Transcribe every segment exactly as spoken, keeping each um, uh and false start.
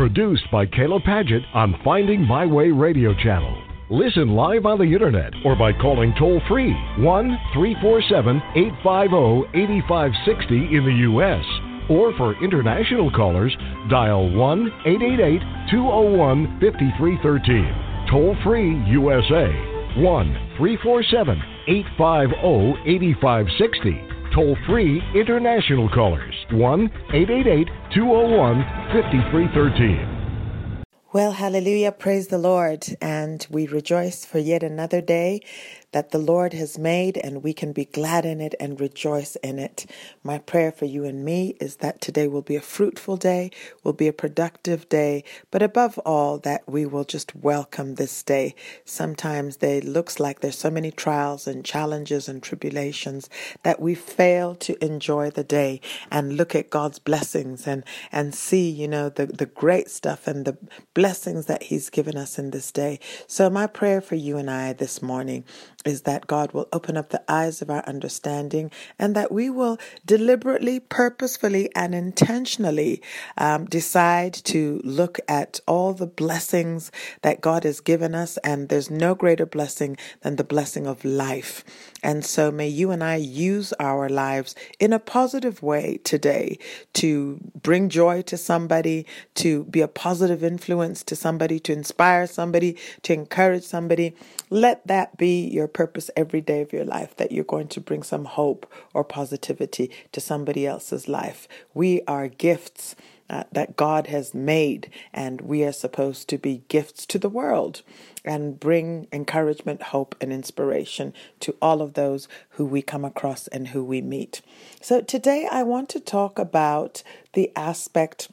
Produced by Kayla Paget on Finding My Way Radio Channel. Listen live on the internet or by calling toll-free one three four seven, eight five zero, eight five six zero in the U S Or for international callers, dial one eight eight eight, two zero one, five three one three. Toll-free U S A, one three four seven, eight five zero, eight five six zero. Toll-free international callers, one eight eight eight, two zero one, five three one three. Well, hallelujah, praise the Lord, and we rejoice for yet another day that the Lord has made, and we can be glad in it and rejoice in it. My prayer for you and me is that today will be a fruitful day, will be a productive day, but above all, that we will just welcome this day. Sometimes it looks like there's so many trials and challenges and tribulations that we fail to enjoy the day and look at God's blessings and, and see, you know, the, the great stuff and the blessings that He's given us in this day. So my prayer for you and I this morning is that God will open up the eyes of our understanding and that we will deliberately, purposefully, and intentionally um, decide to look at all the blessings that God has given us. And there's no greater blessing than the blessing of life. And so may you and I use our lives in a positive way today to bring joy to somebody, to be a positive influence to somebody, to inspire somebody, to encourage somebody. Let that be your purpose every day of your life, that you're going to bring some hope or positivity to somebody else's life. We are gifts uh, that God has made, and we are supposed to be gifts to the world and bring encouragement, hope, and inspiration to all of those who we come across and who we meet. So today I want to talk about the aspect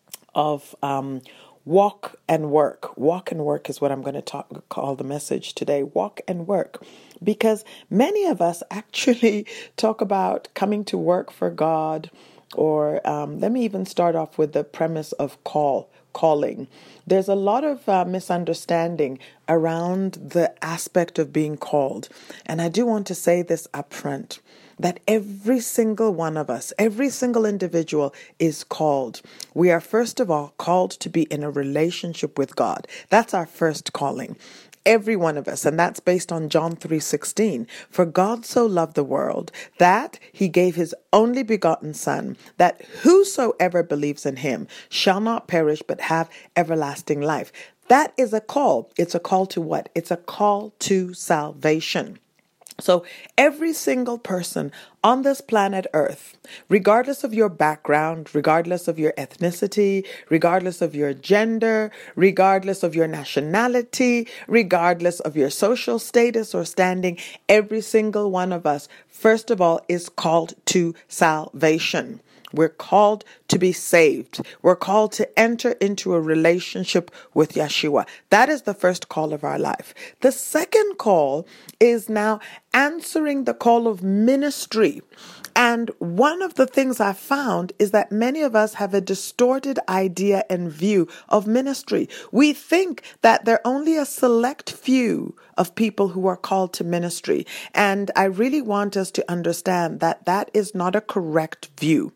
of um, walk and work. Walk and work is what I'm going to talk, call the message today. Walk and work. Because many of us actually talk about coming to work for God, or um, let me even start off with the premise of call, calling. There's a lot of uh, misunderstanding around the aspect of being called. And I do want to say this up front, that every single one of us, every single individual is called. We are, first of all, called to be in a relationship with God. That's our first calling. Every one of us, and that's based on John three sixteen. For God so loved the world that He gave His only begotten Son, that whosoever believes in Him shall not perish but have everlasting life. That is a call. It's a call to what? It's a call to salvation. So every single person on this planet Earth, regardless of your background, regardless of your ethnicity, regardless of your gender, regardless of your nationality, regardless of your social status or standing, every single one of us, first of all, is called to salvation. We're called to be saved. We're called to enter into a relationship with Yeshua. That is the first call of our life. The second call is now answering the call of ministry. And one of the things I found is that many of us have a distorted idea and view of ministry. We think that there are only a select few of people who are called to ministry. And I really want us to understand that that is not a correct view.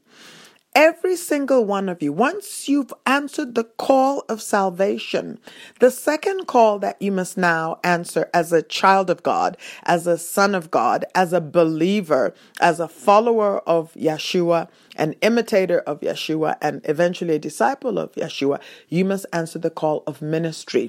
Every single one of you, once you've answered the call of salvation, the second call that you must now answer as a child of God, as a son of God, as a believer, as a follower of Yeshua, an imitator of Yeshua, and eventually a disciple of Yeshua, you must answer the call of ministry.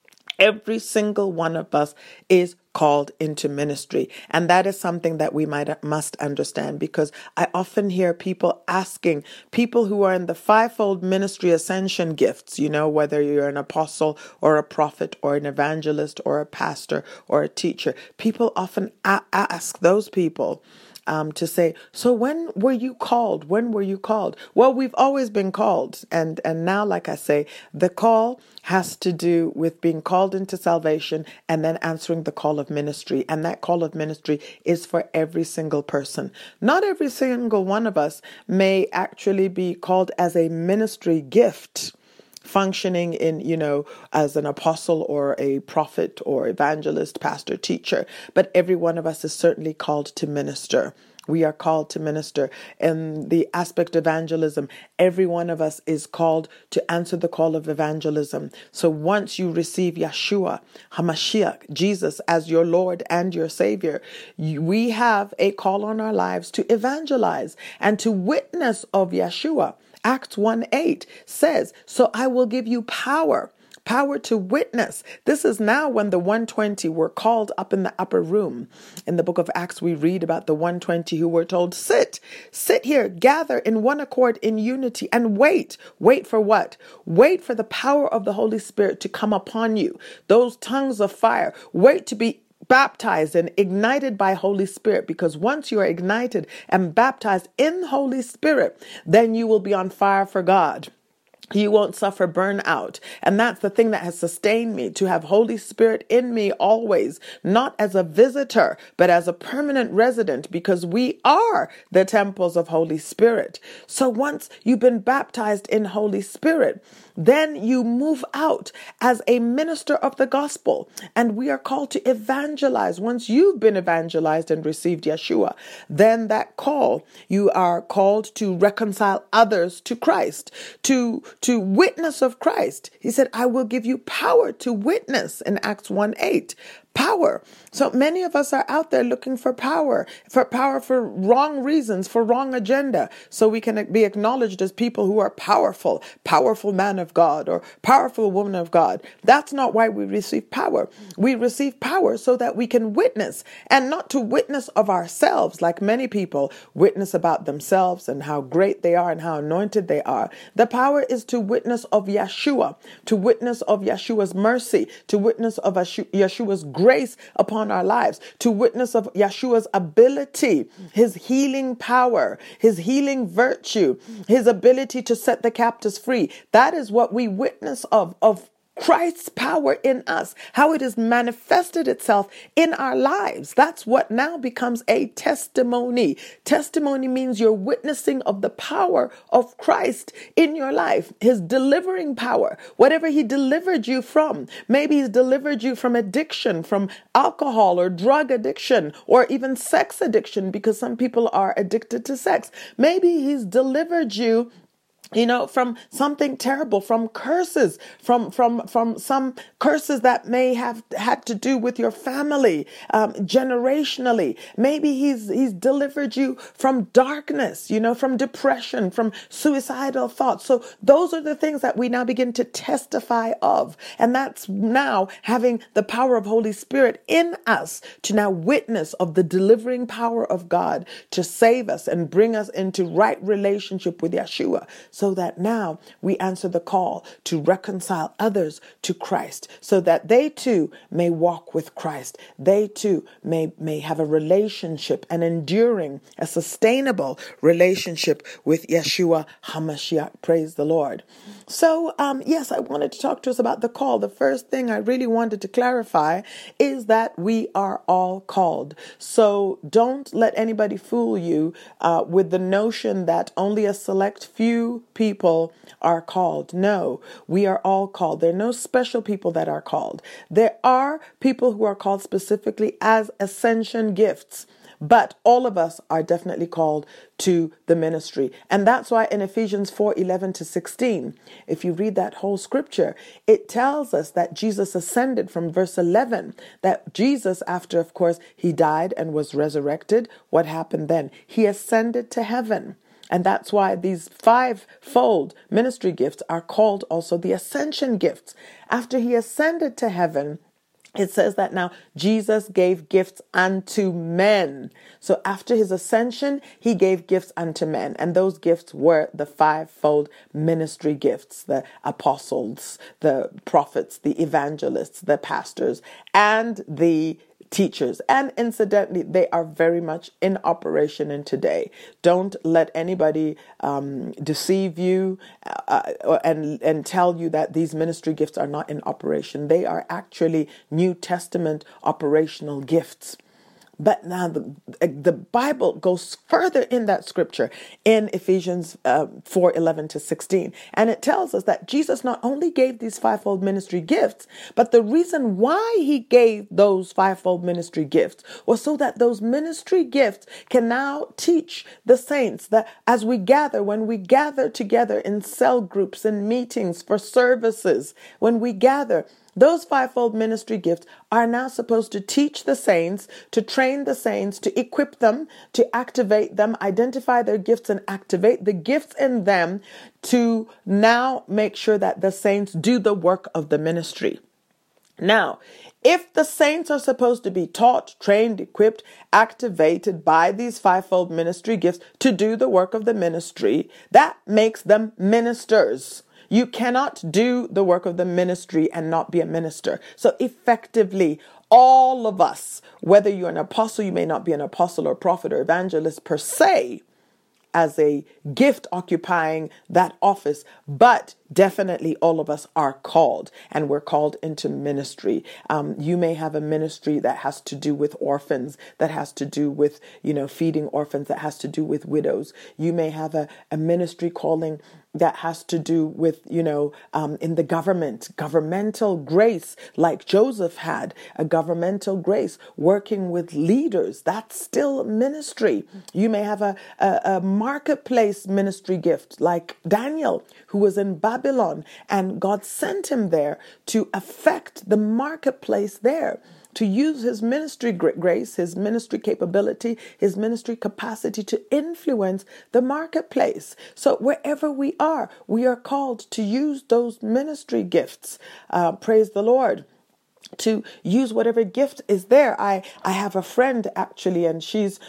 Every single one of us is called into ministry. And that is something that we might must understand, because I often hear people asking, people who are in the fivefold ministry ascension gifts, you know, whether you're an apostle or a prophet or an evangelist or a pastor or a teacher, people often a- ask those people Um, to say, so when were you called? When were you called? Well, we've always been called. And, and now, like I say, the call has to do with being called into salvation and then answering the call of ministry. And that call of ministry is for every single person. Not every single one of us may actually be called as a ministry gift, functioning in, you know, as an apostle or a prophet or evangelist, pastor, teacher. But every one of us is certainly called to minister. We are called to minister. In the aspect of evangelism, every one of us is called to answer the call of evangelism. So once you receive Yeshua HaMashiach, Jesus, as your Lord and your Savior, we have a call on our lives to evangelize and to witness of Yeshua. Acts one eight says, so I will give you power. Power to witness. This is now when the one twenty were called up in the upper room. In the book of Acts, we read about the one twenty who were told, sit, sit here, gather in one accord in unity and wait. Wait for what? Wait for the power of the Holy Spirit to come upon you. Those tongues of fire. Wait to be baptized and ignited by Holy Spirit, because once you are ignited and baptized in Holy Spirit, then you will be on fire for God. You won't suffer burnout. And that's the thing that has sustained me, to have Holy Spirit in me always, not as a visitor, but as a permanent resident, because we are the temples of Holy Spirit. So once you've been baptized in Holy Spirit, then you move out as a minister of the gospel. And we are called to evangelize. Once you've been evangelized and received Yeshua, then that call, you are called to reconcile others to Christ, to to witness of Christ. He said, I will give you power to witness in Acts one eight. Power. So many of us are out there looking for power, for power for wrong reasons, for wrong agenda. So we can be acknowledged as people who are powerful, powerful man of God or powerful woman of God. That's not why we receive power. We receive power so that we can witness, and not to witness of ourselves, like many people witness about themselves and how great they are and how anointed they are. The power is to witness of Yeshua, to witness of Yeshua's mercy, to witness of Yeshua's grace upon our lives, to witness of Yeshua's ability, his healing power, his healing virtue, his ability to set the captives free. That is what we witness of, of Christ's power in us, how it has manifested itself in our lives. That's what now becomes a testimony. Testimony means you're witnessing of the power of Christ in your life, his delivering power, whatever he delivered you from. Maybe he's delivered you from addiction, from alcohol or drug addiction, or even sex addiction, because some people are addicted to sex. Maybe he's delivered you You know, from something terrible, from curses, from from from some curses that may have had to do with your family, um, generationally. Maybe he's he's delivered you from darkness, you know, from depression, from suicidal thoughts. So those are the things that we now begin to testify of. And that's now having the power of Holy Spirit in us to now witness of the delivering power of God to save us and bring us into right relationship with Yeshua. So that now we answer the call to reconcile others to Christ, so that they too may walk with Christ. They too may, may have a relationship, an enduring, a sustainable relationship with Yeshua HaMashiach. Praise the Lord. So, um, yes, I wanted to talk to us about the call. The first thing I really wanted to clarify is that we are all called. So don't let anybody fool you uh, with the notion that only a select few people are called. No, we are all called. There are no special people that are called. There are people who are called specifically as ascension gifts. But all of us are definitely called to the ministry. And that's why in Ephesians four eleven to sixteen, if you read that whole scripture, it tells us that Jesus ascended from verse eleven, that Jesus, after, of course, he died and was resurrected, what happened then? He ascended to heaven. And that's why these five-fold ministry gifts are called also the ascension gifts. After he ascended to heaven, it says that now Jesus gave gifts unto men. So after his ascension, he gave gifts unto men. And those gifts were the fivefold ministry gifts, the apostles, the prophets, the evangelists, the pastors, and the teachers. And incidentally, they are very much in operation in today. Don't let anybody um, deceive you uh, and, and tell you that these ministry gifts are not in operation. They are actually New Testament operational gifts. But now the, the Bible goes further in that scripture in Ephesians uh, four eleven to sixteen. And it tells us that Jesus not only gave these fivefold ministry gifts, but the reason why he gave those fivefold ministry gifts was so that those ministry gifts can now teach the saints that as we gather, when we gather together in cell groups and meetings for services, when we gather, those fivefold ministry gifts are now supposed to teach the saints, to train the saints, to equip them, to activate them, identify their gifts and activate the gifts in them to now make sure that the saints do the work of the ministry. Now, if the saints are supposed to be taught, trained, equipped, activated by these fivefold ministry gifts to do the work of the ministry, that makes them ministers. You cannot do the work of the ministry and not be a minister. So effectively, all of us, whether you're an apostle, you may not be an apostle or prophet or evangelist per se, as a gift occupying that office, but definitely all of us are called, and we're called into ministry. Um, you may have a ministry that has to do with orphans, that has to do with, you know, feeding orphans, that has to do with widows. You may have a, a ministry calling that has to do with, you know, um, in the government, governmental grace, like Joseph had, a governmental grace, working with leaders. That's still ministry. You may have a, a, a marketplace ministry gift, like Daniel, who was in Babylon, and God sent him there to affect the marketplace there, to use his ministry grace, his ministry capability, his ministry capacity to influence the marketplace. So wherever we are, we are called to use those ministry gifts. Uh, praise the Lord. To use whatever gift is there. I, I have a friend actually, and she's,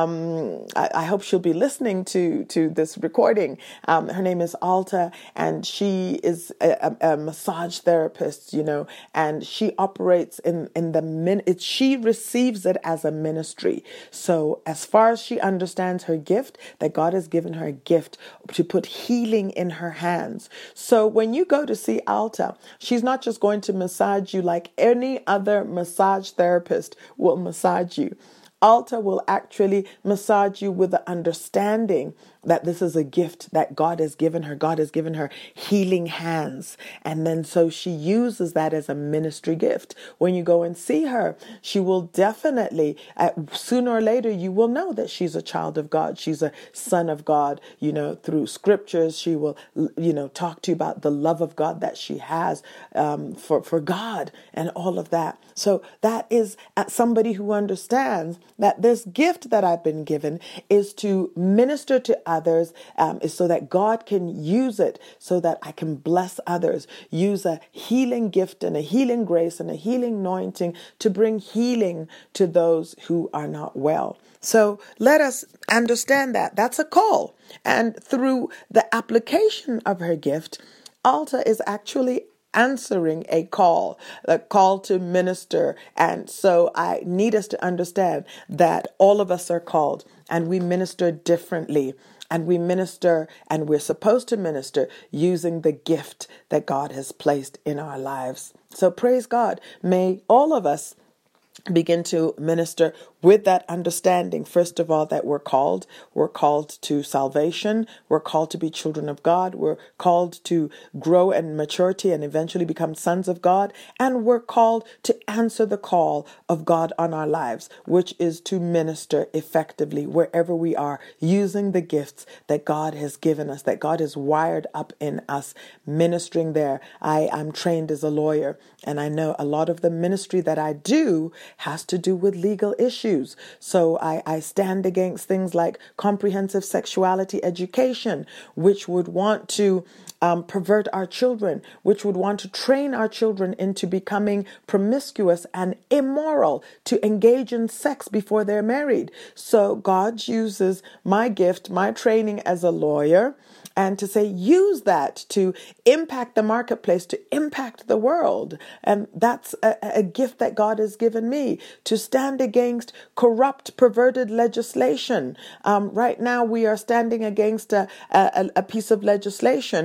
um, I, I hope she'll be listening to, to this recording. Um, her name is Alta, and she is a, a, a massage therapist, you know, and she operates in, in the min, it, she receives it as a ministry. So as far as she understands her gift, that God has given her a gift to put healing in her hands. So when you go to see Alta, she's not just going to massage you like any other massage therapist will massage you. Alta will actually massage you with the understanding that this is a gift that God has given her. God has given her healing hands. And then so she uses that as a ministry gift. When you go and see her, she will definitely, uh, sooner or later, you will know that she's a child of God. She's a son of God. You know, through scriptures, she will, you know, talk to you about the love of God that she has um, for, for God and all of that. So that is somebody who understands that this gift that I've been given is to minister to others, um, is so that God can use it, so that I can bless others, use a healing gift and a healing grace and a healing anointing to bring healing to those who are not well. So let us understand that that's a call. And through the application of her gift, Alta is actually answering a call, a call to minister. And so I need us to understand that all of us are called, and we minister differently. And we minister, and we're supposed to minister using the gift that God has placed in our lives. So praise God. May all of us begin to minister with that understanding, first of all, that we're called. We're called to salvation. We're called to be children of God. We're called to grow in maturity and eventually become sons of God. And we're called to answer the call of God on our lives, which is to minister effectively wherever we are, using the gifts that God has given us, that God has wired up in us, ministering there. I, I'm trained as a lawyer, and I know a lot of the ministry that I do has to do with legal issues. So I, I stand against things like comprehensive sexuality education, which would want to um, pervert our children, which would want to train our children into becoming promiscuous and immoral, to engage in sex before they're married. So God uses my gift, my training as a lawyer, and to say, use that to impact the marketplace, to impact the world. And that's a, a gift that God has given me, to stand against corrupt, perverted legislation. Um, right now, we are standing against a, a, a piece of legislation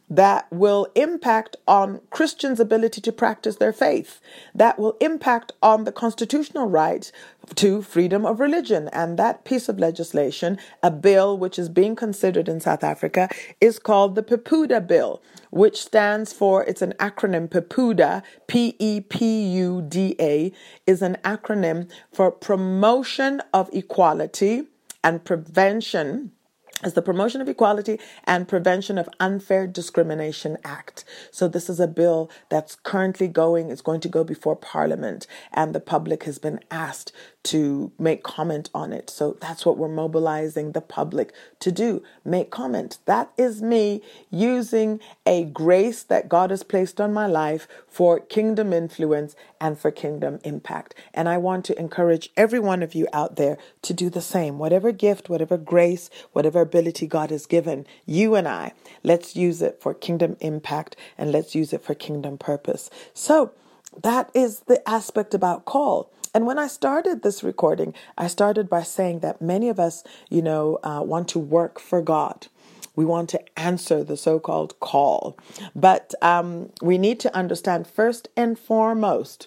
that will impact on Christians' ability to practice their faith, that will impact on the constitutional right to freedom of religion. And that piece of legislation, a bill which is being considered in South Africa, is called the PEPUDA Bill, which stands for, it's an acronym, PEPUDA, P E P U D A, is an acronym for Promotion of Equality and Prevention is the Promotion of Equality and Prevention of Unfair Discrimination Act. So this is a bill that's currently going, it's going to go before Parliament, and the public has been asked to make comment on it. So that's what we're mobilizing the public to do, make comment. That is me using a grace that God has placed on my life for kingdom influence and for kingdom impact. And I want to encourage every one of you out there to do the same. Whatever gift, whatever grace, whatever ability God has given you and I, let's use it for kingdom impact and let's use it for kingdom purpose. So that is the aspect about call. And when I started this recording, I started by saying that many of us, you know, uh, want to work for God. We want to answer the so-called call. But um, we need to understand first and foremost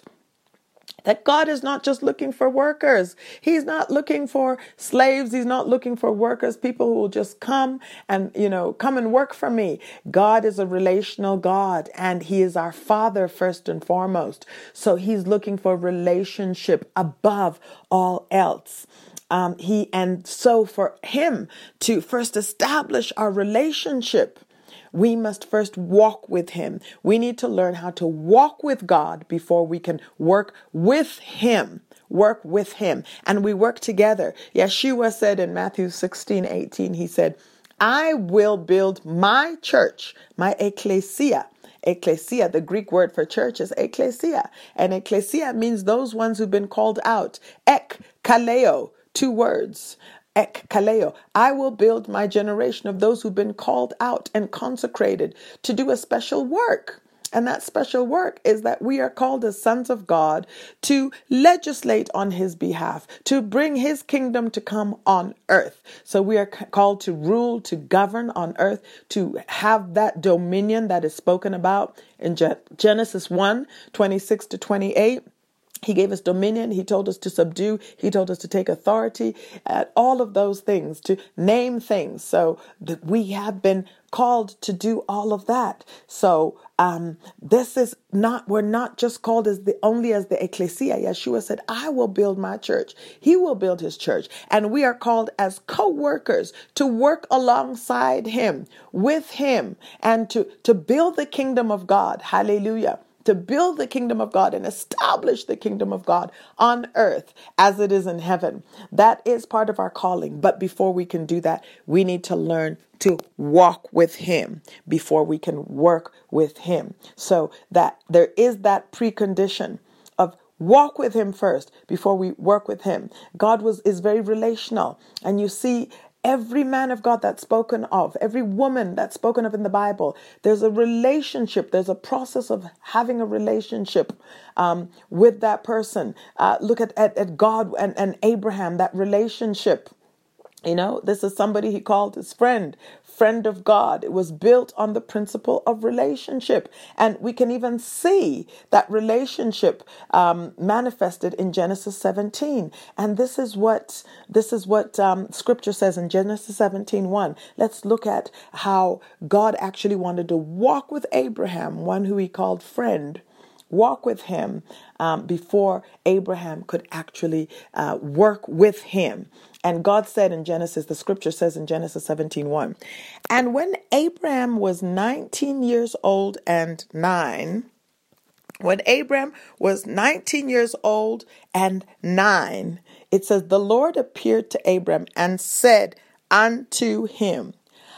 that God is not just looking for workers. He's not looking for slaves. He's not looking for workers, people who will just come and, you know, come and work for me. God is a relational God, and he is our Father first and foremost. So he's looking for relationship above all else. Um, he and so for him to first establish our relationship, we must first walk with him. We need to learn how to walk with God before we can work with him. Work with him. And we work together. Yeshua said in Matthew sixteen eighteen, he said, I will build my church, my ecclesia. Ecclesia, the Greek word for church is ecclesia. And ecclesia means those ones who've been called out. Ek, kaleo, two words. Ek kaleo. I will build my generation of those who've been called out and consecrated to do a special work. And that special work is that we are called as sons of God to legislate on his behalf, to bring his kingdom to come on earth. So we are called to rule, to govern on earth, to have that dominion that is spoken about in Genesis one, twenty-six to twenty-eight. He gave us dominion. He told us to subdue. He told us to take authority at all of those things, to name things. So that we have been called to do all of that. So um, this is not, we're not just called as the only as the ecclesia. Yeshua said, I will build my church. He will build his church. And we are called as co-workers to work alongside him, with him, and to, to build the kingdom of God. Hallelujah. To build the kingdom of God and establish the kingdom of God on earth as it is in heaven. That is part of our calling. But before we can do that, we need to learn to walk with him before we can work with him. So that there is that precondition of walk with him first before we work with him. God was is very relational. And you see, every man of God that's spoken of, every woman that's spoken of in the Bible, there's a relationship. There's a process of having a relationship um, with that person. Uh, look at, at, at God and, and Abraham, that relationship. You know, this is somebody he called his friend, friend of God. It was built on the principle of relationship. And we can even see that relationship um, manifested in Genesis seventeen. And this is what this is what um, scripture says in Genesis seventeen one. Let's look at how God actually wanted to walk with Abraham, one who he called friend. Walk with him um, before Abraham could actually uh, work with him. And God said in Genesis, the scripture says in Genesis seventeen one, and when Abraham was nineteen years old and nine, when Abraham was nineteen years old and nine, it says, the Lord appeared to Abraham and said unto him,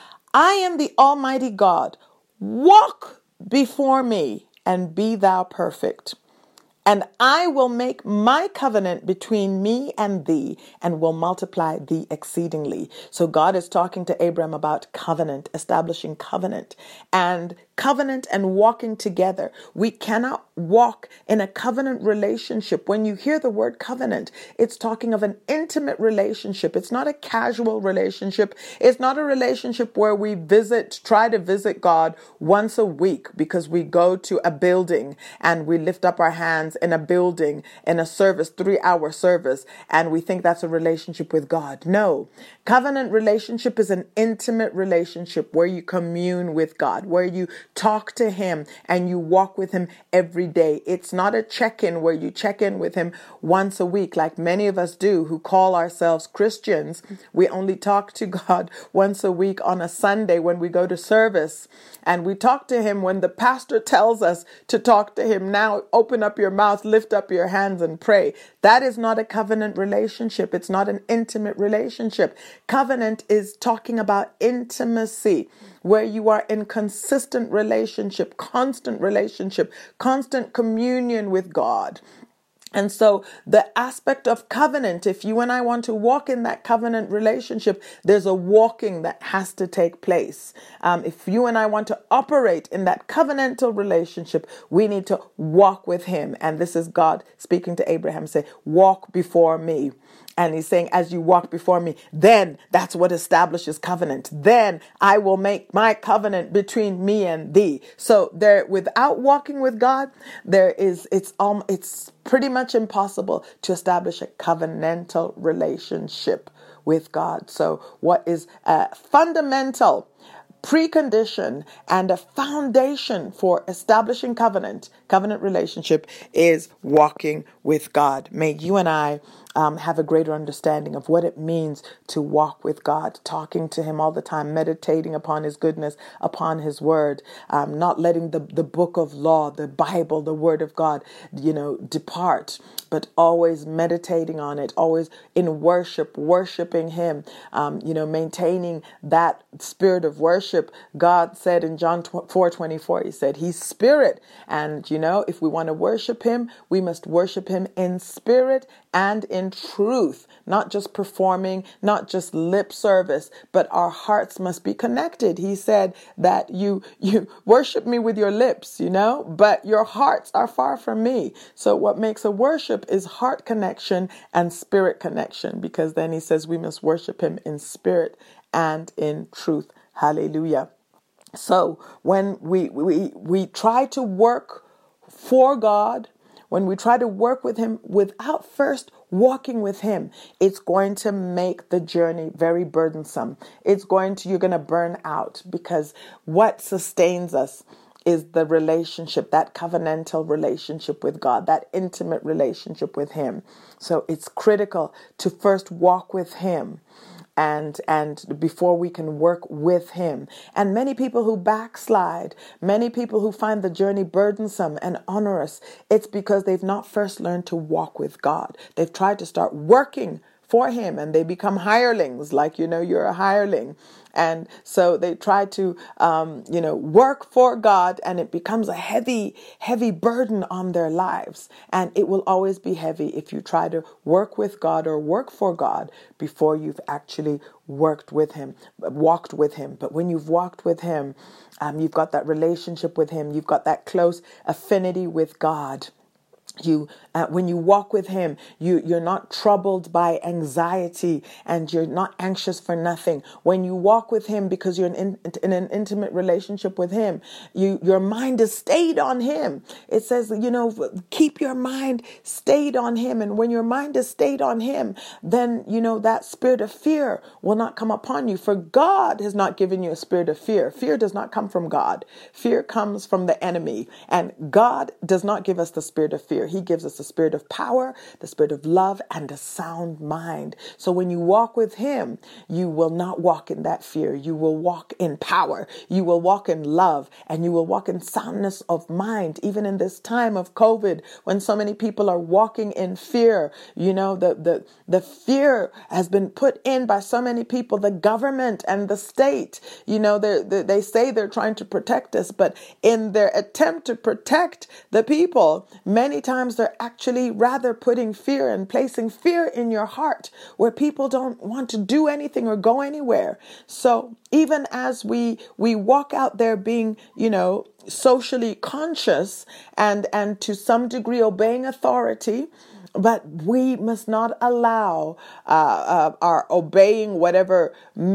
I am the Almighty God. Walk before me and be thou perfect. And I will make my covenant between me and thee and will multiply thee exceedingly. So God is talking to Abraham about covenant, establishing covenant. And Covenant and walking together. We cannot walk in a covenant relationship. When you hear the word covenant, it's talking of an intimate relationship. It's not a casual relationship. It's not a relationship where we visit, try to visit God once a week because we go to a building and we lift up our hands in a building in a service, three hour service, and we think that's a relationship with God. No, covenant relationship is an intimate relationship where you commune with God, where you talk to him and you walk with him every day. It's not a check-in where you check in with him once a week like many of us do who call ourselves Christians. We only talk to God once a week on a Sunday when we go to service, and we talk to him when the pastor tells us to talk to him. Now open up your mouth, lift up your hands and pray. That is not a covenant relationship. It's not an intimate relationship. Covenant is talking about intimacy, where you are in consistent relationship, constant relationship, constant communion with God. And so the aspect of covenant, if you and I want to walk in that covenant relationship, there's a walking that has to take place. Um, if you and I want to operate in that covenantal relationship, we need to walk with him. And this is God speaking to Abraham, say, walk before me. And he's saying, as you walk before me, then that's what establishes covenant. Then I will make my covenant between me and thee. So there, without walking with God, there is, it's, um, it's pretty much impossible to establish a covenantal relationship with God. So what is a fundamental precondition and a foundation for establishing covenant, covenant relationship is walking with God. May you and I um, have a greater understanding of what it means to walk with God, talking to him all the time, meditating upon his goodness, upon his word, um, not letting the, the book of law, the Bible, the word of God, you know, depart, but always meditating on it, always in worship, worshiping him, um, you know, maintaining that spirit of worship. God said in John four twenty-four, he said, he's spirit. And, you know, if we want to worship him, we must worship him in spirit and in truth, not just performing, not just lip service, but our hearts must be connected. He said that you, you worship me with your lips, you know, but your hearts are far from me. So what makes a worship is heart connection and spirit connection, because then he says we must worship him in spirit and in truth. Hallelujah. So when we, we, we try to work for God, when we try to work with him without first walking with him, it's going to make the journey very burdensome. It's going to, you're going to burn out, because what sustains us is the relationship, that covenantal relationship with God, that intimate relationship with him. So it's critical to first walk with him. And and before we can work with him. And many people who backslide, many people who find the journey burdensome and onerous, it's because they've not first learned to walk with God. They've tried to start working for him and they become hirelings, like, you know, you're a hireling. And so they try to, um, you know, work for God, and it becomes a heavy, heavy burden on their lives. And it will always be heavy if you try to work with God or work for God before you've actually worked with him, walked with him. But when you've walked with him, um, you've got that relationship with him. You've got that close affinity with God. You, uh, when you walk with him, you, you're not troubled by anxiety and you're not anxious for nothing. When you walk with him, because you're in, in an intimate relationship with him, you, your mind is stayed on him. It says, you know, keep your mind stayed on him. And when your mind is stayed on him, then, you know, that spirit of fear will not come upon you. For God has not given you a spirit of fear. Fear does not come from God. Fear comes from the enemy. And God does not give us the spirit of fear. He gives us the spirit of power, the spirit of love, and a sound mind. So when you walk with him, you will not walk in that fear. You will walk in power. You will walk in love, and you will walk in soundness of mind. Even in this time of COVID, when so many people are walking in fear, you know, the, the, the fear has been put in by so many people, the government and the state. You know, they they say they're trying to protect us, but in their attempt to protect the people, many times times they're actually rather putting fear and placing fear in your heart where people don't want to do anything or go anywhere. So even as we we walk out there being, you know, socially conscious and and to some degree obeying authority, but we must not allow uh, uh, our obeying whatever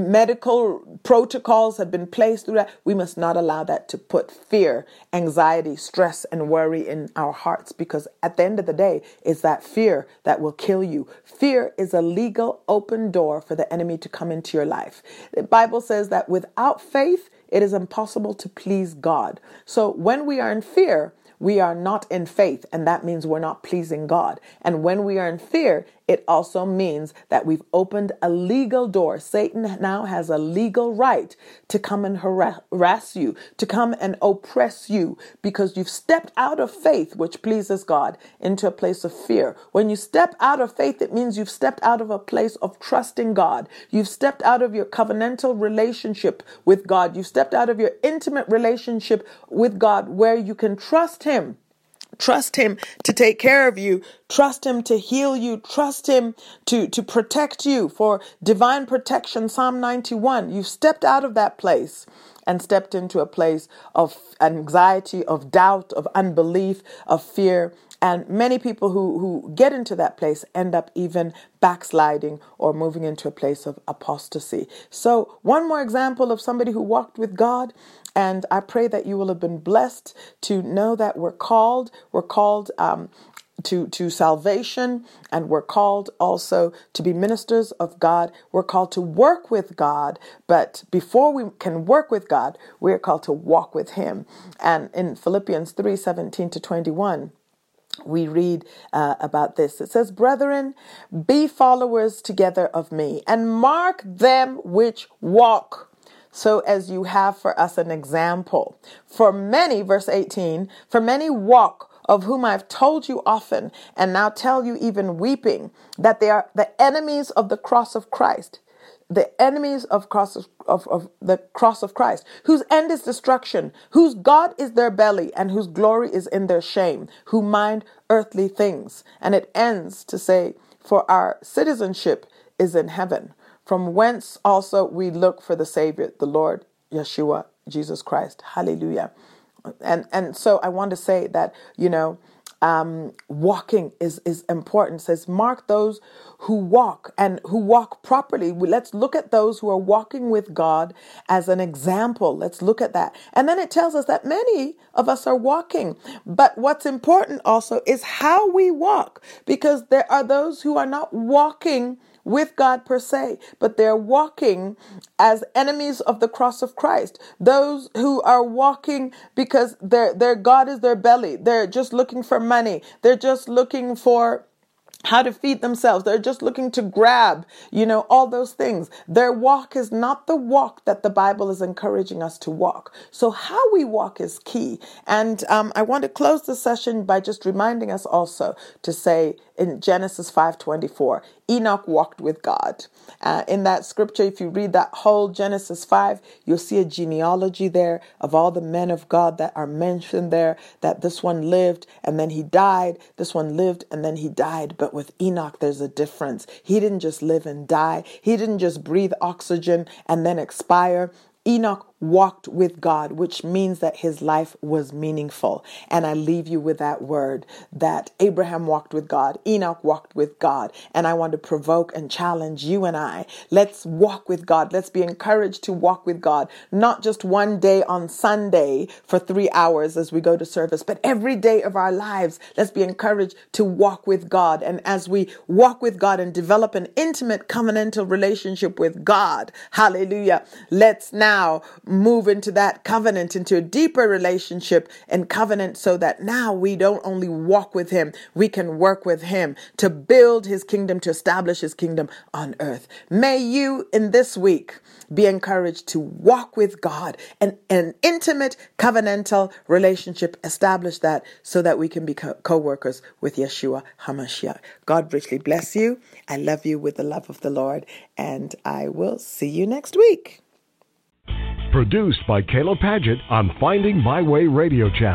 medical protocols have been placed through that. We must not allow that to put fear, anxiety, stress, and worry in our hearts, because at the end of the day, it's that fear that will kill you. Fear is a legal open door for the enemy to come into your life. The Bible says that without faith, it is impossible to please God. So when we are in fear, we are not in faith, and that means we're not pleasing God. And when we are in fear, it also means that we've opened a legal door. Satan now has a legal right to come and harass you, to come and oppress you, because you've stepped out of faith, which pleases God, into a place of fear. When you step out of faith, it means you've stepped out of a place of trusting God. You've stepped out of your covenantal relationship with God. You've stepped out of your intimate relationship with God, where you can trust Him. Trust Him to take care of you. Trust Him to heal you. Trust Him to, to protect you, for divine protection. Psalm ninety-one. You've stepped out of that place and stepped into a place of anxiety, of doubt, of unbelief, of fear. And many people who, who get into that place end up even backsliding or moving into a place of apostasy. So one more example of somebody who walked with God. And I pray that you will have been blessed to know that we're called. We're called um, to, to salvation, and we're called also to be ministers of God. We're called to work with God. But before we can work with God, we're called to walk with Him. And in Philippians three seventeen to twenty-one, we read uh, about this. It says, "Brethren, be followers together of me, and mark them which walk, so as you have for us an example. For many," verse eighteen, "for many walk, of whom I've told you often, and now tell you even weeping, that they are the enemies of the cross of Christ." The enemies of cross of, of, of the cross of Christ, whose end is destruction, whose God is their belly, and whose glory is in their shame, who mind earthly things. And it ends to say, "For our citizenship is in heaven, from whence also we look for the Savior, the Lord Yeshua, Jesus Christ." Hallelujah. And and so I want to say that, you know, Um, walking is, is important. It says, mark those who walk and who walk properly. Let's look at those who are walking with God as an example. Let's look at that. And then it tells us that many of us are walking. But what's important also is how we walk, because there are those who are not walking with God per se, but they're walking as enemies of the cross of Christ. Those who are walking because their their God is their belly. They're just looking for money. They're just looking for how to feed themselves. They're just looking to grab, you know, all those things. Their walk is not the walk that the Bible is encouraging us to walk. So how we walk is key. And um, I want to close the session by just reminding us also to say in Genesis five twenty-four, Enoch walked with God. Uh, in that scripture, if you read that whole Genesis five, you'll see a genealogy there of all the men of God that are mentioned there, that this one lived and then he died. This one lived and then he died. But with Enoch, there's a difference. He didn't just live and die. He didn't just breathe oxygen and then expire. Enoch walked with God, which means that his life was meaningful. And I leave you with that word, that Abraham walked with God, Enoch walked with God. And I want to provoke and challenge you and I. Let's walk with God. Let's be encouraged to walk with God, not just one day on Sunday for three hours as we go to service, but every day of our lives. Let's be encouraged to walk with God. And as we walk with God and develop an intimate covenantal relationship with God, hallelujah, let's now move into that covenant, into a deeper relationship and covenant, so that now we don't only walk with Him, we can work with Him to build His kingdom, to establish His kingdom on earth. May you in this week be encouraged to walk with God and an intimate covenantal relationship, establish that so that we can be co- co-workers with Yeshua HaMashiach. God richly bless you. I love you with the love of the Lord, and I will see you next week. Produced by Kayla Paget on Finding My Way Radio Channel.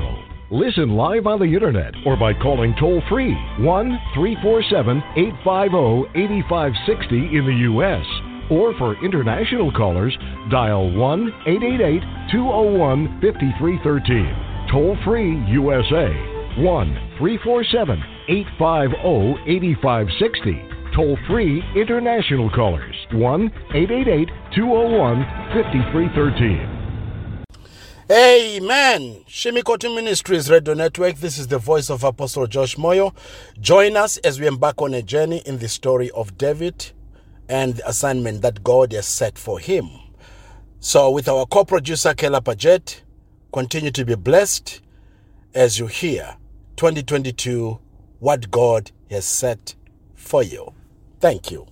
Listen live on the internet or by calling toll-free one three four seven, eight five zero, eight five six zero in the U S Or for international callers, dial one eight eight eight, two zero one, five three one three. Toll-free U S A, one three four seven, eight five zero, eight five six zero. Toll-free international callers, one eight eight eight, two zero one, five three one three. Amen. Shimikoti Ministries Radio Network. This is the voice of Apostle Josh Moyo. Join us as we embark on a journey in the story of David and the assignment that God has set for him. So with our co-producer Kela Paget, continue to be blessed as you hear twenty twenty-two, what God has set for you. Thank you.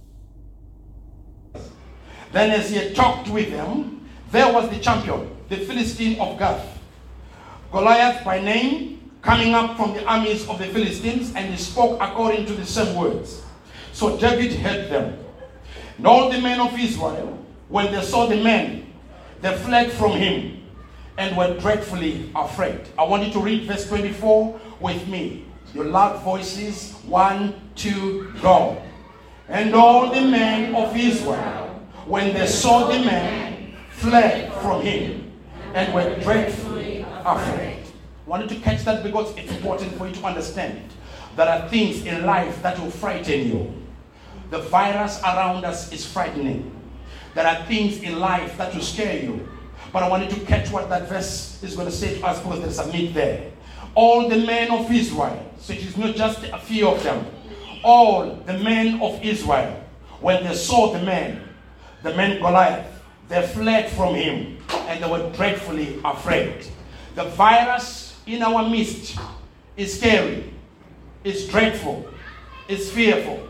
Then as he had talked with them, there was the champion, the Philistine of Gath, Goliath by name, coming up from the armies of the Philistines, and he spoke according to the same words. So David heard them. And all the men of Israel, when they saw the man, they fled from him and were dreadfully afraid. I want you to read verse twenty-four with me. Your loud voices, one, two, go. And all the men of Israel, when they saw the man, fled from him and were dreadfully afraid. I wanted to catch that because it's important for you to understand. There are things in life that will frighten you. The virus around us is frightening. There are things in life that will scare you. But I wanted to catch what that verse is going to say to us because there's a meat there. All the men of Israel, so it is not just a few of them. All the men of Israel, when they saw the man, the man Goliath, they fled from him and they were dreadfully afraid. The virus in our midst is scary, it's dreadful, it's fearful.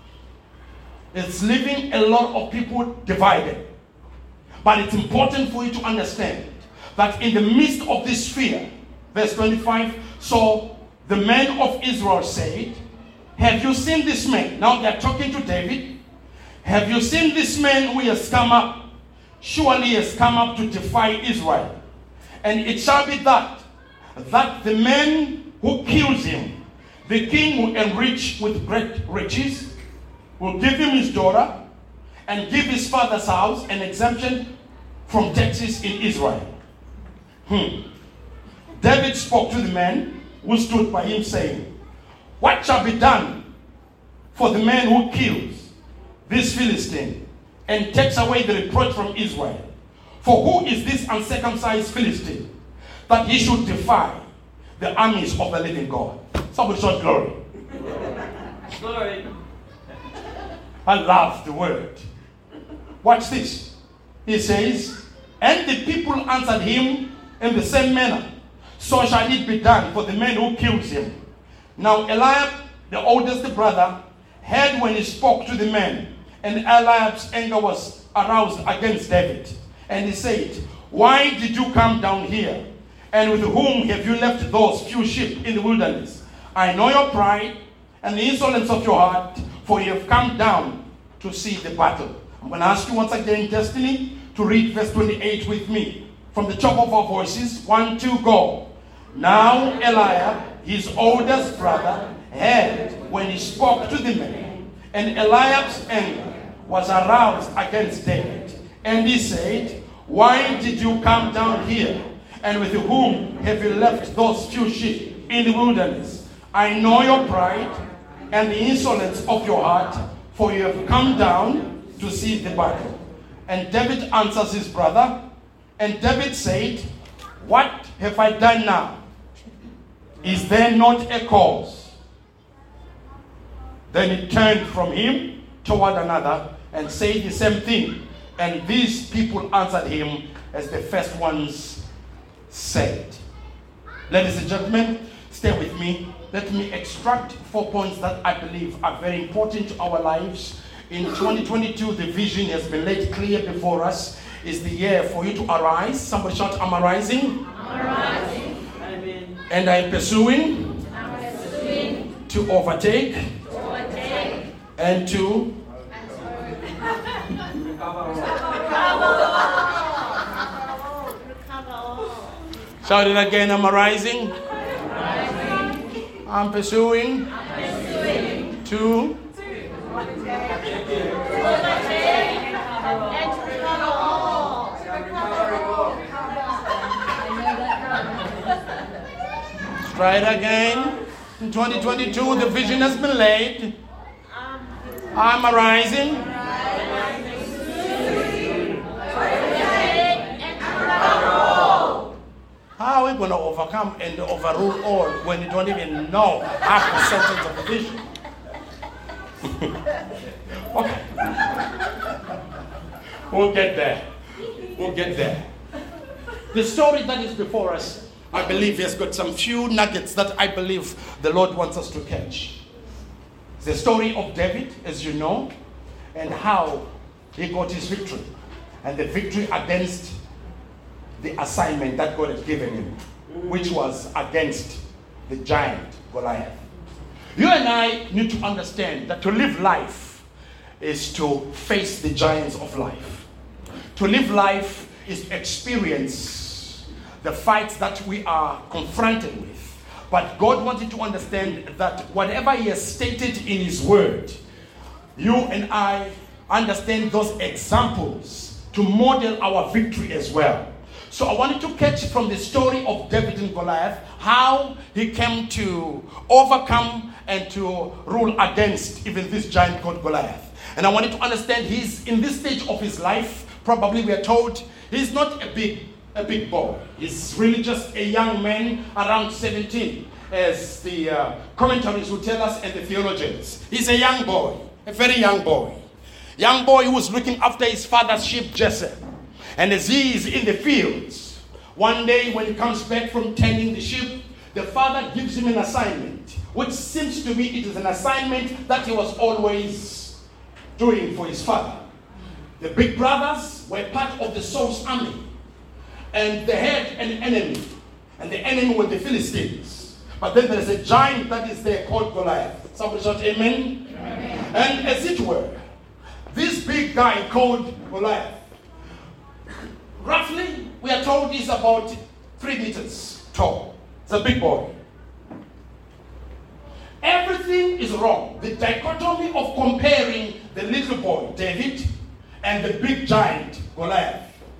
It's leaving a lot of people divided. But it's important for you to understand that in the midst of this fear, verse twenty-five, so the men of Israel said, have you seen this man? Now they're talking to David. Have you seen this man who has come up? Surely he has come up to defy Israel. And it shall be that, that the man who kills him, the king will enrich with great riches, will give him his daughter, and give his father's house an exemption from taxes in Israel. Hmm. David spoke to the man who stood by him, saying, what shall be done for the man who kills this Philistine and takes away the reproach from Israel? For who is this uncircumcised Philistine that he should defy the armies of the living God? Somebody shout glory. Glory. I love the word. Watch this. He says, and the people answered him in the same manner. So shall it be done for the man who kills him. Now Eliab, the oldest brother, heard when he spoke to the man, and Eliab's anger was aroused against David. And he said, why did you come down here? And with whom have you left those few sheep in the wilderness? I know your pride and the insolence of your heart, for you have come down to see the battle. I'm going to ask you once again, Destiny, to read verse twenty-eight with me. From the top of our voices, one, two, go. Now Eliab, his oldest brother, heard when he spoke to the man, and Eliab's anger was aroused against David. And he said, why did you come down here? And with whom have you left those few sheep in the wilderness? I know your pride and the insolence of your heart, for you have come down to see the battle. And David answers his brother, and David said, what have I done now? Is there not a cause? Then he turned from him toward another and said the same thing. And these people answered him as the first ones said. Ladies and gentlemen, stay with me. Let me extract four points that I believe are very important to our lives. In twenty twenty-two, the vision has been laid clear before us. It's the year for you to arise. Somebody shout, I'm arising. I'm arising. Amen. And I'm pursuing, I'm pursuing to overtake, to overtake and to shout it again, I'm arising. I'm pursuing. To. Try it again. In twenty twenty-two, the vision has been laid. I'm arising. How are we going to overcome and overrule all when you don't even know half the sentence of the vision? Okay. We'll get there. We'll get there. The story that is before us, I believe, has got some few nuggets that I believe the Lord wants us to catch. It's the story of David, as you know, and how he got his victory. And the victory against the assignment that God had given him, which was against the giant Goliath. You and I need to understand that to live life is to face the giants of life. To live life is to experience the fights that we are confronted with. But God wanted to understand that whatever He has stated in His Word, you and I understand those examples to model our victory as well. So I wanted to catch from the story of David and Goliath how he came to overcome and to rule against even this giant called Goliath. And I wanted to understand he's in this stage of his life, probably we are told he's not a big a big boy. He's really just a young man around seventeen, as the uh, commentaries will tell us and the theologians. He's a young boy, a very young boy. Young boy who was looking after his father's sheep, Jesse. And as he is in the fields, one day when he comes back from tending the sheep, the father gives him an assignment, which seems to be it is an assignment that he was always doing for his father. The big brothers were part of the Saul's army, and they had an enemy, and the enemy were the Philistines. But then there is a giant that is there called Goliath. Somebody shout amen. Amen. And as it were, this big guy called Goliath, roughly, we are told he's about three meters tall. It's a big boy. Everything is wrong. The dichotomy of comparing the little boy, David, and the big giant, Goliath,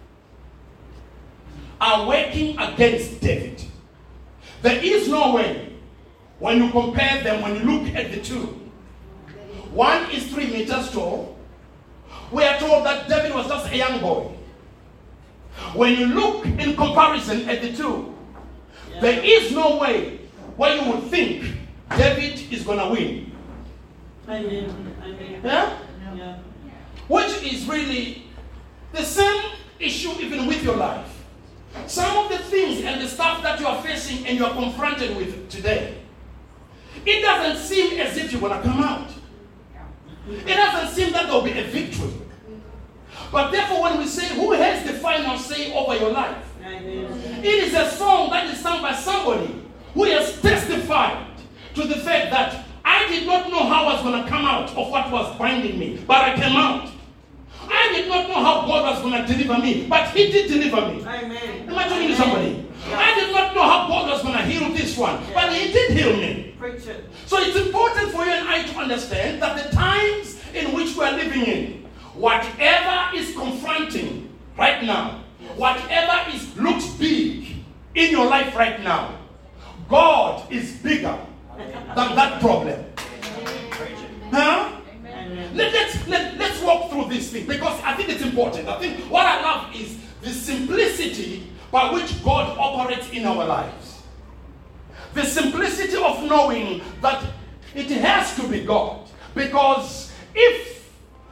are working against David. There is no way, when you compare them, when you look at the two, one is three meters tall. We are told that David was just a young boy. When you look in comparison at the two, yeah, there is no way where you would think David is going to win. Amen. Amen. Yeah? Yeah. Which is really the same issue even with your life. Some of the things and the stuff that you are facing and you are confronted with today, it doesn't seem as if you're going to come out. It doesn't seem that there will be a victory. But therefore, when we say, who has the final say over your life? Amen. It is a song that is sung by somebody who has testified to the fact that I did not know how I was going to come out of what was binding me, but I came out. I did not know how God was going to deliver me, but He did deliver me. Amen. Am I talking to somebody? Yeah. I did not know how God was going to heal this one, yeah, but He did heal me. Preach it. So it's important for you and I to understand that the times in which we are living in, whatever is confronting right now, whatever is looks big in your life right now, God is bigger than that problem. Huh? Let, let's, let, let's walk through this thing, because I think it's important. I think what I love is the simplicity by which God operates in our lives. The simplicity of knowing that it has to be God. Because if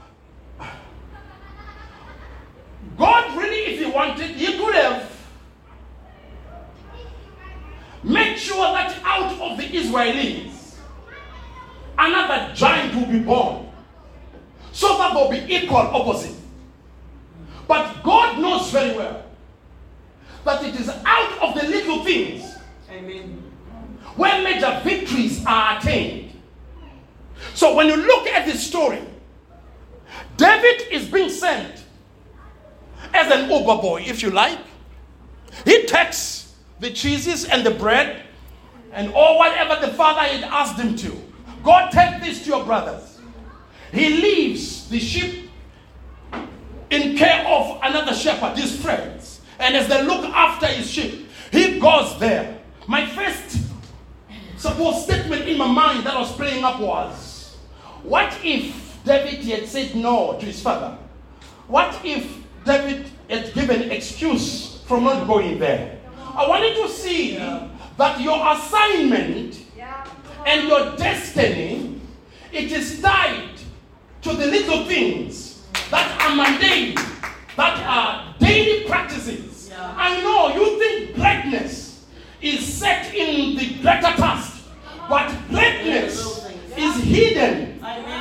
God really, if He wanted, He could have made sure that out of the Israelis, another giant will be born, so that there will be equal opposite. But God knows very well that it is out of the little things, amen, where major victories are attained. So when you look at this story, David is being sent as an Uber boy, if you like. He takes the cheeses and the bread and or whatever the father had asked him to. God, take this to your brothers. He leaves the sheep in care of another shepherd, his friends. And as they look after his sheep, he goes there. My first suppose statement in my mind that was playing up was, what if David had said no to his father? What if David had given excuse from not going there? I wanted to see that your assignment and your destiny, it is tied to the little things that are mundane, that are daily practices. I know you think greatness is set in the greater task, but greatness is hidden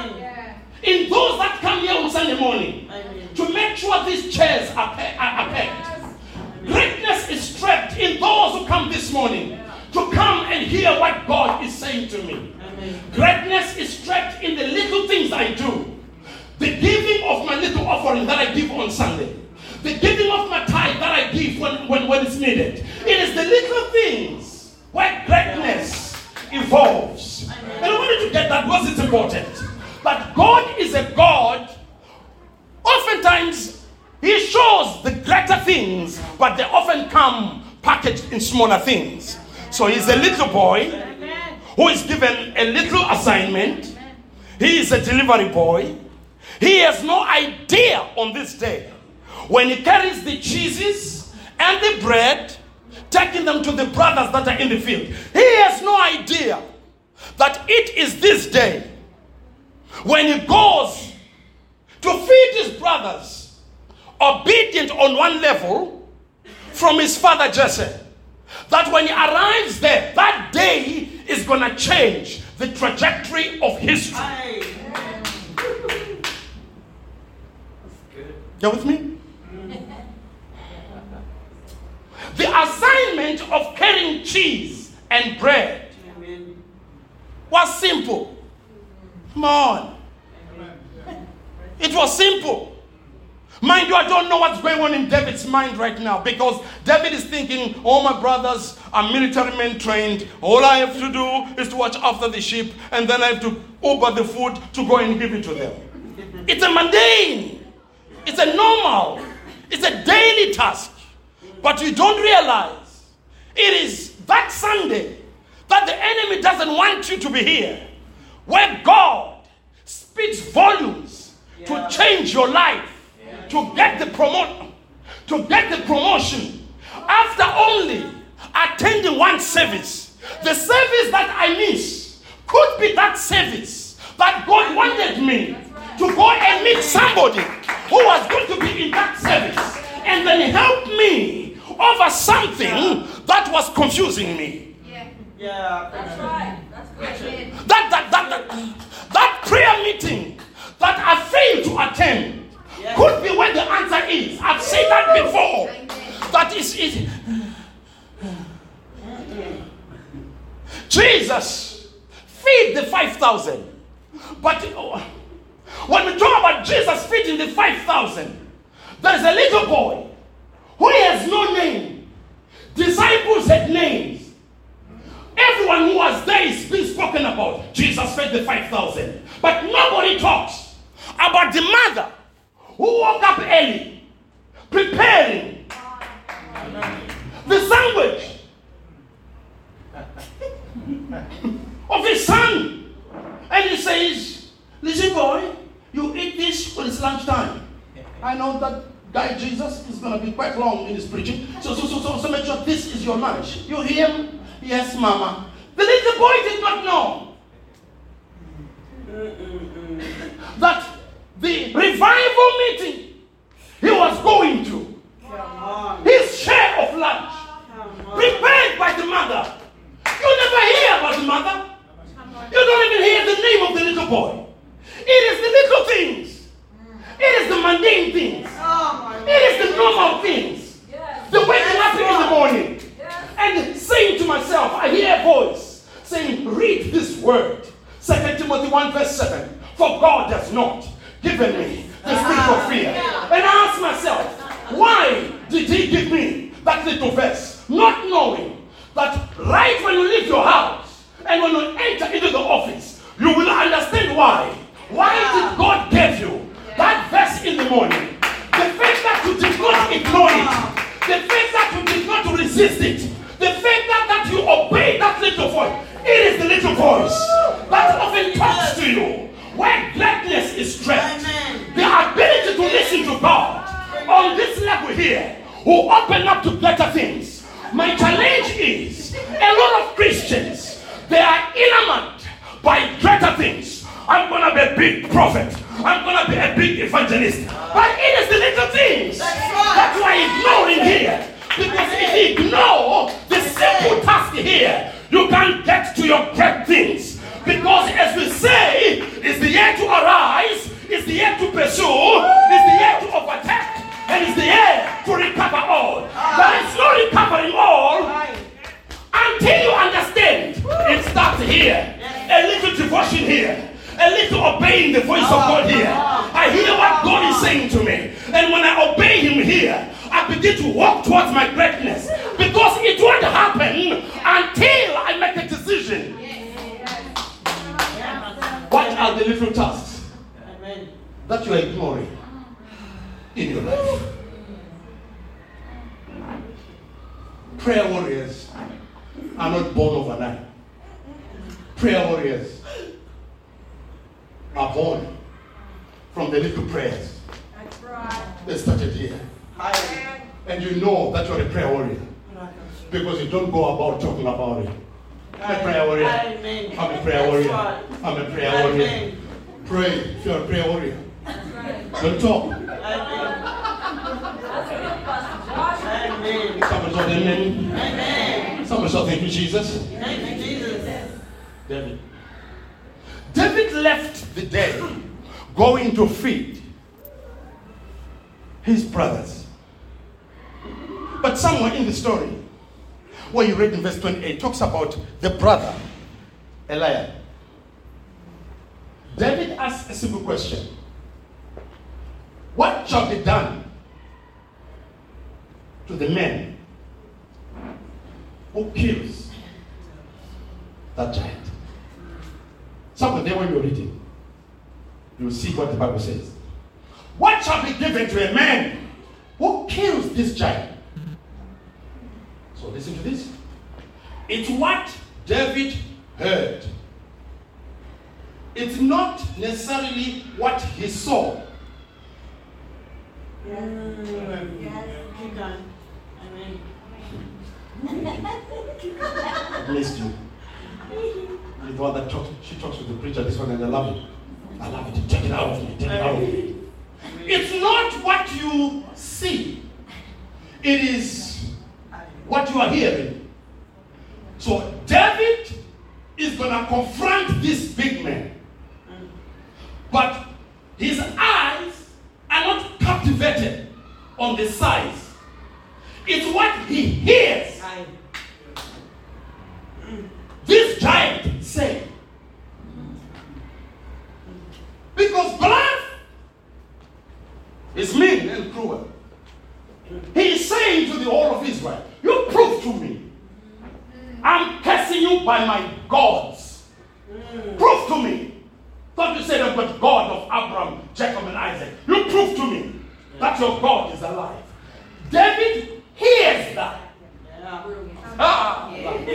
in those that come here on Sunday morning to make sure these chairs are, pe- are packed. Greatness is trapped in those who come this morning to come and hear what God is saying to me. Greatness is trapped in the little things I do. The giving of my little offering that I give on Sunday. The giving of my tithe that I give when, when, when it's needed. It is the little things where greatness evolves. And I wanted to get that because it's important. But God is a God, oftentimes He shows the greater things, but they often come packaged in smaller things. So He's a little boy who is given a little assignment. He is a delivery boy. He has no idea on this day when he carries the cheeses and the bread, taking them to the brothers that are in the field. He has no idea that it is this day when he goes to feed his brothers, obedient on one level from his father Jesse, that when he arrives there, that day is going to change the trajectory of history. You with me? The assignment of carrying cheese and bread was simple. Come on. It was simple. Mind you, I don't know what's going on in David's mind right now, because David is thinking, all my brothers are military men trained. All I have to do is to watch after the sheep, and then I have to Uber the food to go and give it to them. It's a mundane. It's a normal. It's a daily task. But you don't realize it is that Sunday that the enemy doesn't want you to be here, where God speaks volumes yeah. to change your life, yeah. to get the promotion, to get the promotion. After only attending one service, the service that I miss could be that service that God wanted me to go and meet somebody who was going to be in that service and then help me over something that was confusing me. Yeah, yeah, that's right. That's great. That that that that, that prayer meeting that I failed to attend yeah. could be where the answer is. I've said that before. That is it. Jesus feed the five thousand, but when we talk about Jesus feeding the five thousand, there's a little boy who has no name. Disciples had names. Everyone who was there is being spoken about. Jesus fed the five thousand. But nobody talks about the mother who woke up early, preparing the sandwich of his son. And he says, listen boy, you eat this when it's lunchtime. I know that guy Jesus is going to be quite long in his preaching. So, so, so, so, so make sure this is your lunch. You hear him? Yes, mama. The little boy did not know that the revival meeting he was going to, his share of lunch, prepared by the mother. You never hear about the mother. You don't even hear the name of the little boy. It is the little things. It is the mundane things. It is the normal things. The waking up in the morning and saying to myself, I hear a voice saying, read this word. Second Timothy one verse seven. For God has not given me the spirit of fear. And I ask myself, why did he give me that little verse? Not knowing that right when you leave your house, And when you enter into the office, you will understand why. Why did God give you that verse in the morning? The fact that you did not ignore it. The fact that you did not resist it. The fact that, that you obey that little voice. It is the little voice that often talks to you where gladness is strength. The ability to listen to God on this level here will open up to better things. My challenge is a lot of Christians, they are enamored by greater things. I'm going to be a big prophet. I'm going to be a big evangelist. But it is the little things that you are ignoring here. Because if you ignore the simple task here, you can't get to your great things. Because as we say, it's the year to arise, it's the year to pursue, it's the year to overtake, and it's the year to recover all. There is no recovering all until you understand. It starts here. A little devotion here. A little obeying the voice of God here. I hear what God is saying to me. And when I obey him here, I begin to walk towards my greatness. Because it won't happen until I make a decision. What are the little tasks that you are ignoring in your life? Prayer warriors are not born overnight. Prayer warriors are born from the little prayers. That's right. They started here. And you know that you're a prayer warrior because you don't go about talking about it. I'm a prayer warrior. Amen. I'm a prayer warrior. Right. I'm a prayer warrior. Amen. Pray if you're a prayer warrior. Right. Don't talk. Amen. Somebody shout amen. Amen. Somebody shout thank you, Jesus. Thank you, Jesus. David. David left the day going to feed his brothers. But somewhere in the story, where you read in verse twenty-eight, talks about the brother, Eliab. David asked a simple question. What shall be done to the man who kills that giant? Somewhere there when you're reading, you will see what the Bible says. What shall be given to a man who kills this giant? So listen to this. It's what David heard. It's not necessarily what he saw. Mm. Yes. Keep going. Amen. I blessed you. You're the one that talks, she talks with the preacher, this one, and I love it. I love it. Take it out of me. Take it out of me. It's not what you see. It is what you are hearing. So David is going to confront this big man. But his eyes are not captivated on the size. It's what he hears. This giant said. Because Goliath is mean and cruel. He is saying to the whole of Israel, you prove to me. I'm cursing you by my gods. Prove to me. Thought you said I've got God of Abraham, Jacob, and Isaac. You prove to me that your God is alive. David hears that. Yeah. Ah.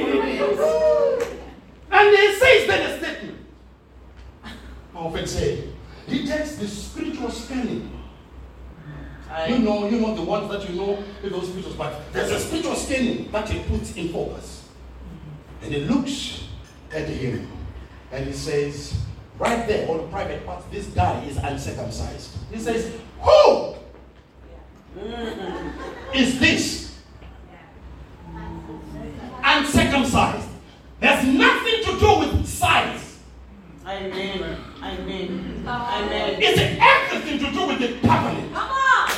And he says then a statement. I often say, he takes the spiritual scanning. You know, you know the ones that you know, those spiritual, but there's a spiritual scanning that he puts in focus. And he looks at him and he says, right there on the private parts, this guy is uncircumcised. He says, who is this uncircumcised? There's nothing to do with size. Amen. Amen. Amen. It's everything to do with the covenant. Come on.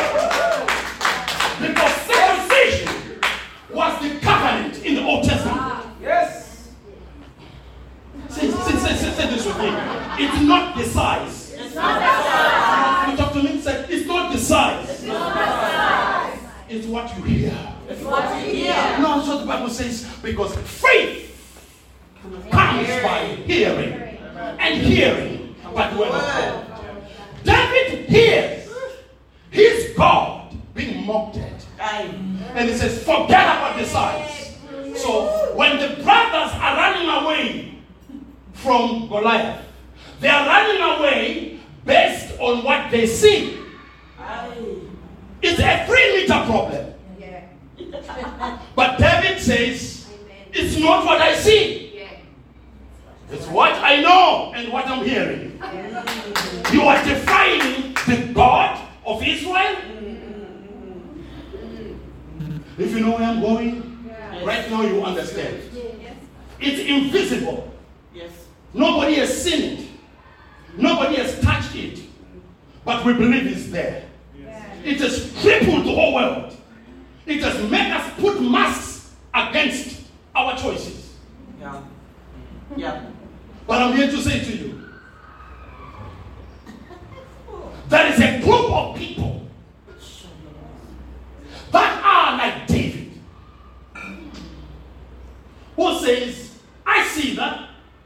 Because circumcision was the covenant in the Old Testament. Yes. Say, say, say, say, say this with me. It's not the size. It's not the size. You talk to me, say, it's not the size. It's not the size. It's what you hear. It's what you hear. No, that's what the Bible says. Because faith comes by hearing, and hearing by the word of God. David hears his God being mocked at. And he says, forget about the size. So when the brothers are running away from Goliath, they are running away based on what they see. It's a three meter problem. But David says, it's not what I see. It's what I know and what I'm hearing. You are defying the God of Israel. If you know where I'm going, right now you understand. It's invisible. Nobody has seen it. Nobody has touched it. But we believe it's there. It has crippled the whole world. It has made us put masks against our choices. Yeah. Yeah. But I'm here to say to you, there is a group of people that are like David, who says, I see that,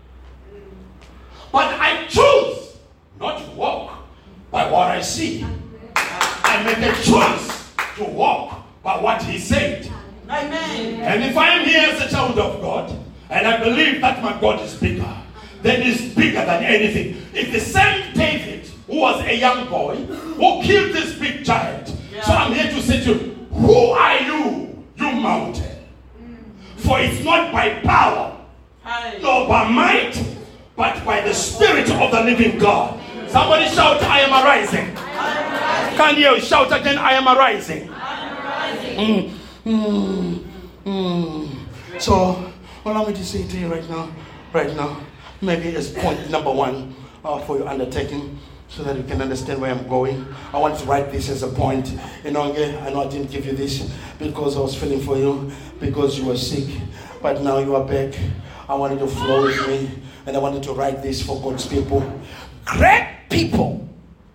but I choose not to walk by what I see. I make a choice to walk by what he said. Amen. And if I am here as a child of God, and I believe that my God is bigger, then he's bigger than anything. It's the same David who was a young boy who killed this big giant. Yeah. So I'm here to say to you, who are you, you mountain? Mm. For it's not by power, Hi. nor by might, but by the Spirit of the living God. Somebody shout, I am arising. Can you shout again, I am arising? I am arising. Mm, mm, mm. So, allow me to say to you right now, right now, maybe it's point number one uh, for your undertaking, so that you can understand where I'm going. I want to write this as a point. You know, I know I didn't give you this because I was feeling for you, because you were sick, but now you are back. I wanted to flow with me, and I wanted to write this for God's people. Great people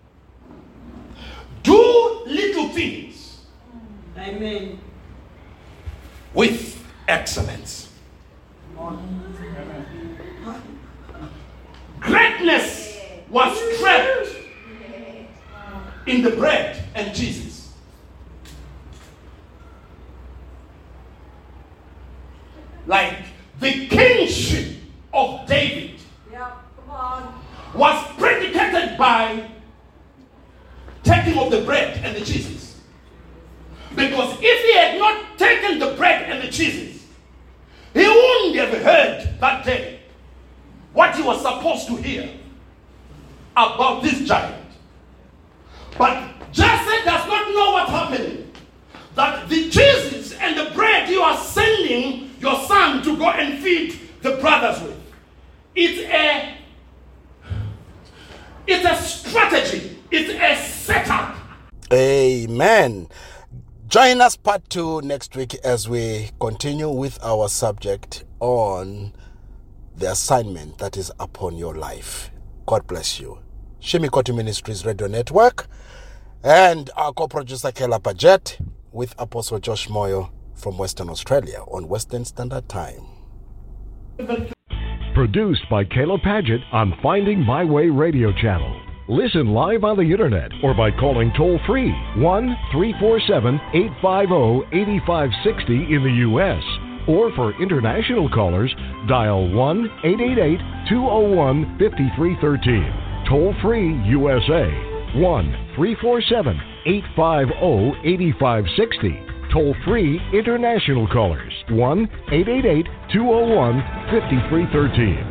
do little things. Amen. With excellence. Greatness was trapped in the bread and Jesus. Like the kingship of David yeah, come on. was predicated by taking of the bread and the cheeses. Because if he had not taken the bread and the cheeses, he wouldn't have heard that day what he was supposed to hear about this giant. But Jesse does not know what's happening. That the cheeses and the bread you are sending your son to go and feed the brothers with, it's a it's a strategy. It's a setup. Amen. Join us part two next week as we continue with our subject on the assignment that is upon your life. God bless you. Shimikoti Ministries Radio Network and our co-producer Kela Paget with Apostle Josh Moyo from Western Australia on Western Standard Time. Produced by Kayla Paget on Finding My Way Radio Channel. Listen live on the internet or by calling toll-free one three four seven, eight five zero, eight five six zero in the U S Or for international callers, dial one eight eight eight, two zero one, five three one three. Toll-free U S A, one three four seven, eight five zero, eight five six zero. Toll-free international callers, one eight eight eight, two zero one, five three one three.